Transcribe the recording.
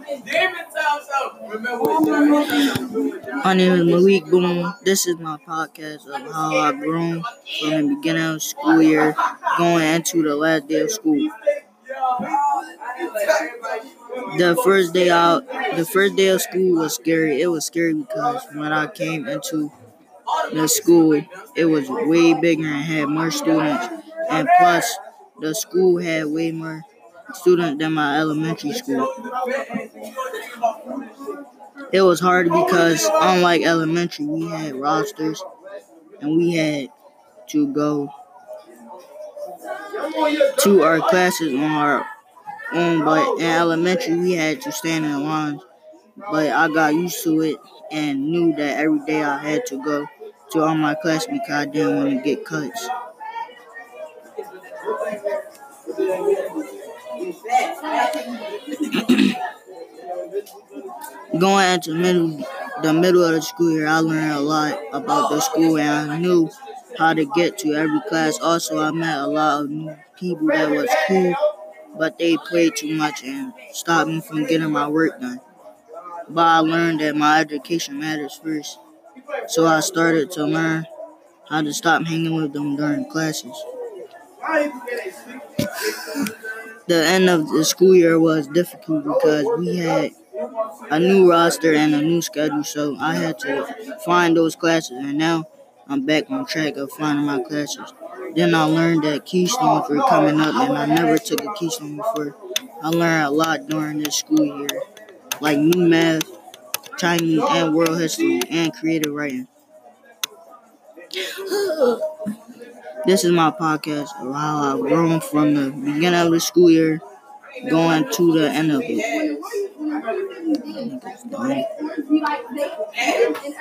My name is Malik Boone. This is my podcast of how I've grown from the beginning of the school year going into the last day of school. The first day of school was scary. It was scary because when I came into the school, it was way bigger and had more students. And plus, the school had way more students than my elementary school. It was hard because, unlike elementary, we had rosters and we had to go to our classes on our own. But in elementary, we had to stand in lines. But I got used to it and knew that every day I had to go to all my classes because I didn't want to get cuts. Going into the middle of the school year, I learned a lot about the school and I knew how to get to every class. Also, I met a lot of new people that was cool, but they played too much and stopped me from getting my work done. But I learned that my education matters first, so I started to learn how to stop hanging with them during classes. The end of the school year was difficult because we had a new roster and a new schedule, so I had to find those classes, and now I'm back on track of finding my classes. Then I learned that Keystones were coming up, and I never took a Keystone before. I learned a lot during this school year, like new math, Chinese, and world history, and creative writing. This is my podcast of how I've grown from the beginning of the school year going to the end of it.